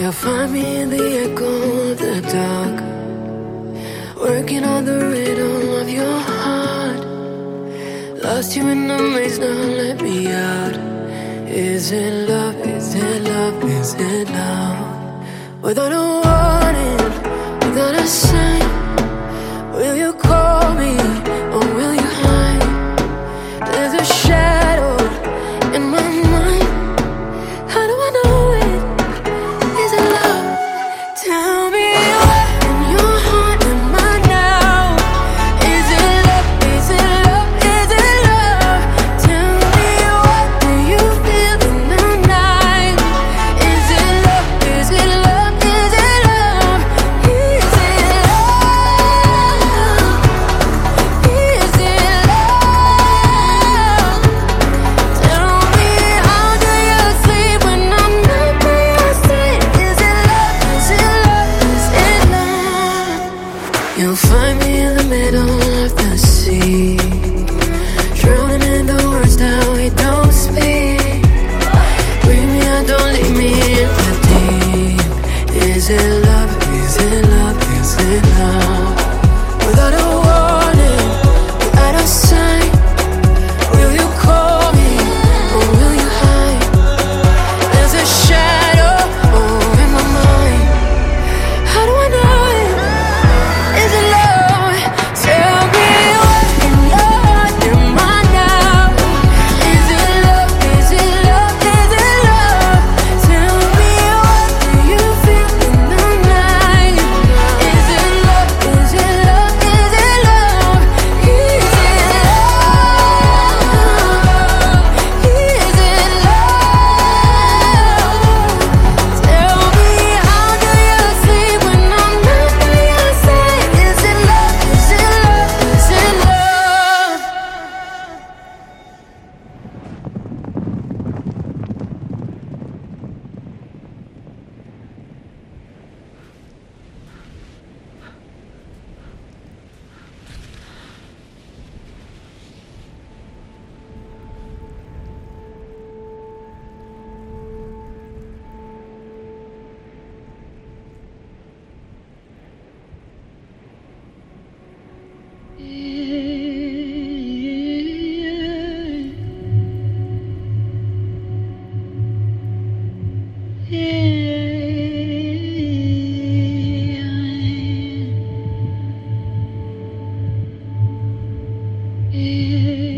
You'll find me in the echo of the dark, working on the rhythm of your heart. Lost you in the maze, now let me out. Is it love, is it love, is it love? Without a warning, without a sign, will you call me or will you hide? There's a shadow in my mind. How do I know it? Is it love? Tell me what in your heart am I now? Is it love? Is it love? Is it love? Tell me what do you feel in the night? Is it love? Is it love? Is it love? Is it love? Is it love? Tell me how do you sleep when I'm not by your side? Is it love? Is it love? Is it love? You'll find me in the middle of the sea, drowning in the words that we don't speak. Bring me out, don't leave me in the deep. Is it love? Is it love? Is it love? Without a warning, without a sign, will you call me or will you hide? There's a shadow in my mind. How do I know it? Is it love? Tell me what in your heart am I now? Is it love? Is it love? Is it love? Tell me what do you feel in the night? Is it love? Is it love? Is it love? Is it love? Is it love? Tell me how do you sleep when I'm not by your side? Is it love? Is it love? Is it love? Yeah.